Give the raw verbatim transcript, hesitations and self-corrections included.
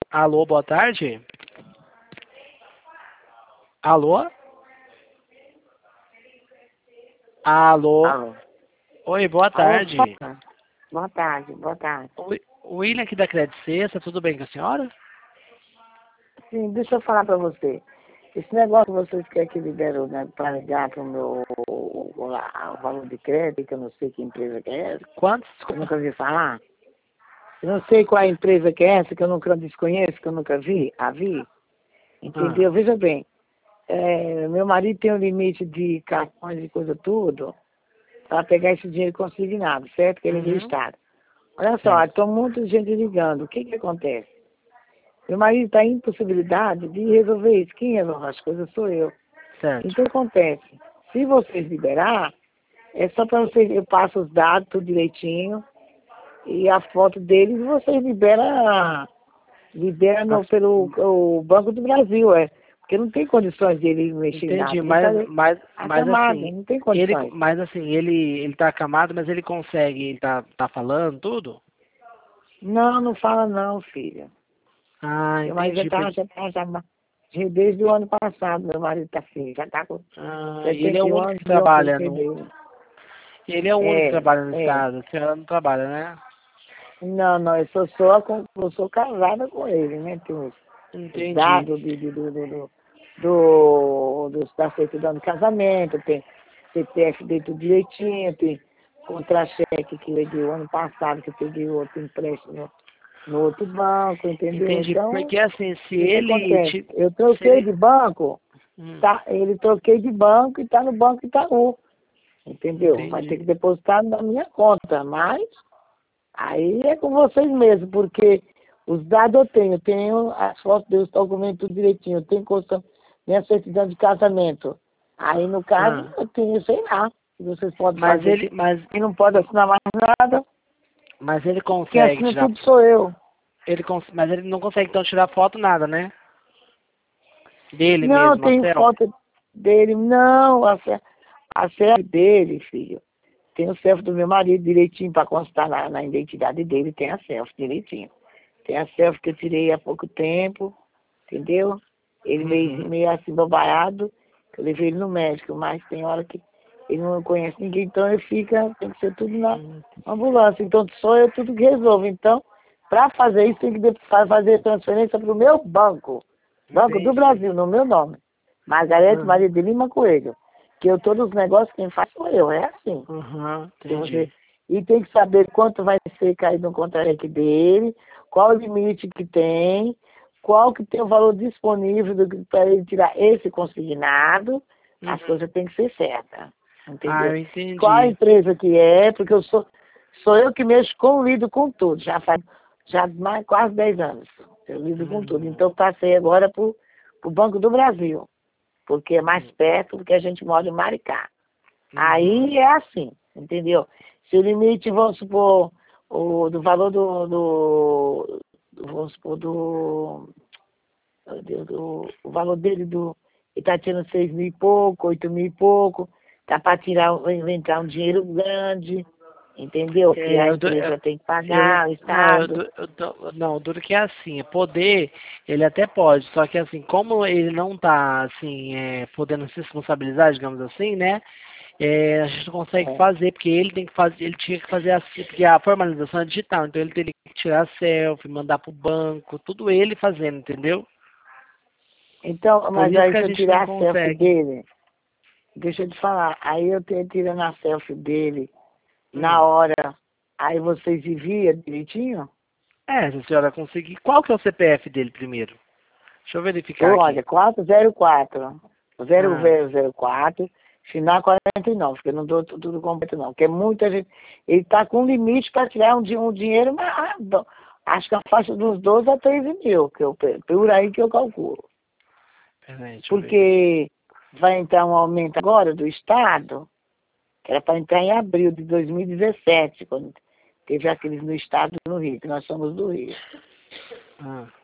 Alô, boa tarde. Alô? Alô? Alô. Oi, boa Alô, tarde. fala. Boa tarde, boa tarde. Oi, o William aqui da Credit Sexta, tudo bem com a senhora? Sim, deixa eu falar pra você. Esse negócio que vocês querem que liberou, né, para ligar pro meu o, o, lá, o valor de crédito, que eu não sei que empresa que é essa, Quantos? eu nunca vi falar. Eu não sei qual é a empresa que é essa, que eu nunca desconheço, que eu nunca vi, a vi. Ah, Entendeu? Veja bem, é, meu marido tem um limite de cartões e coisa tudo, para pegar esse dinheiro consignado, certo? Que ele é do uhum, Estado. Olha só, certo. estou muita gente ligando. O que que acontece? Meu marido está em impossibilidade de resolver isso. Quem resolve as coisas sou eu. Certo. Então acontece, se vocês liberar, é só para vocês, eu passo os dados tudo direitinho e a foto deles e vocês liberam libera no, As- pelo o Banco do Brasil, é. Porque não tem condições de ele mexer em nada. Entendi, Ele está mas, mas, mas acamado, assim, não tem ele, condições. mas assim, ele, ele tá acamado, mas ele consegue, ele tá, tá falando tudo? Não, não fala não, filha. Ah, Meu marido já entendi. está, Porque, já tá, já, já- desde o ano passado, meu marido está assim, já está com ah, e ele é setenta o e um único anos que de trabalha oncologia no, dele. ele é o único que É, trabalha no é. estado, a senhora não trabalha, né? Não, não, eu sou só com, eu sou casada com ele, né? Tem os, os Entendi. dados de, de, do, do, do, do, do- da certidão de casamento, tem C P F dele tudo direitinho, tem contra-cheque que ele deu ano passado, que eu peguei outro empréstimo no, no outro banco, entendeu? Entendi. Então, Porque assim, se o que, que ele acontece? te, Eu se troquei ele, de banco, hum, tá? Ele troquei de banco e está no Banco Itaú, entendeu? Vai ter entendi. que depositar na minha conta, mas aí é com vocês mesmos, porque os dados eu tenho, eu tenho as fotos dos documentos tudo direitinho, eu tenho consta, minha certidão de casamento. Aí, no caso, Ah, eu tenho, sei lá, se vocês podem mas fazer, ele, que mas, quem não pode assinar mais nada, mas ele quem consegue assina tirar, tudo sou eu. ele cons, mas ele não consegue então tirar foto nada, né? Dele Não, eu mesmo, a tenho selfie. foto dele, não, a, ce- a selfie dele, filho. Tem o selfie do meu marido direitinho para constar na, na identidade dele, tem a selfie direitinho. Tem a selfie que eu tirei há pouco tempo, entendeu? Ele meio, Uhum. meio assim bobaiado, que eu levei ele no médico, mas tem hora que ele não conhece ninguém, então ele fica, tem que ser tudo na Hum, ambulância. Então sou eu tudo que resolvo. Então, para fazer isso, tem que de- fa- fazer transferência para o meu banco. Banco do entendi. Brasil, no meu nome. Margarete Uhum. Maria de Lima Coelho. Que eu, todos os negócios, quem faz sou eu, é assim. Uhum, Se você, entendi. e tem que saber quanto vai ser caído no contra-cheque dele, qual o limite que tem, qual que tem o valor disponível para ele tirar esse consignado, as Uhum. coisas têm que ser certas, Ah, entendeu? eu Qual a entendi. empresa que é, porque eu sou, sou eu que mexo com lido com tudo, já faz já mais quase dez anos, eu lido com tudo. Uhum. Então passei agora para o Banco do Brasil, porque é mais Uhum. perto, porque a gente mora em Maricá. Uhum. Aí é assim, entendeu? Se o limite, vamos supor, o, do valor do, do, do- vamos supor, do, meu Deus, do, o valor dele do, ele está tirando seis mil e pouco, oito mil e pouco, tá para tirar, vai entrar um dinheiro grande, entendeu? Que É, a eu, dou- eu, empresa tem que eu- pagar, o não, eu, Estado. dou- eu, dou- não, duro que é assim, é poder, ele até pode, só que assim, como ele não tá, assim, é, podendo se responsabilizar, digamos assim, né, é, a gente não consegue É. fazer, porque ele tem que fazer, ele tinha que fazer assim, porque a formalização é digital, então ele teria que tirar selfie, mandar pro banco, tudo ele fazendo, entendeu? Então, Por mas isso aí que a se eu gente não tirar a selfie consegue. dele, deixa eu te falar, aí eu tenho tirando a selfie dele na Hum. hora, aí vocês enviam direitinho? É, se a senhora conseguir, qual que é o C P F dele primeiro? Deixa eu verificar aqui. Olha, quatro zero quatro, Ah, zero zero zero quatro, final quarenta e nove, porque eu não dou tudo tudo completo não, porque muita gente, ele está com limite para tirar um, di- um dinheiro, mas ah, do- acho que a faixa dos doze a treze mil, que eu, pe- por aí que eu calculo. peraí, deixa eu ver. Porque vai entrar um aumento agora do Estado, que era para entrar em abril de dois mil e dezessete, quando teve aqueles no Estado no Rio, que nós somos do Rio. Ah.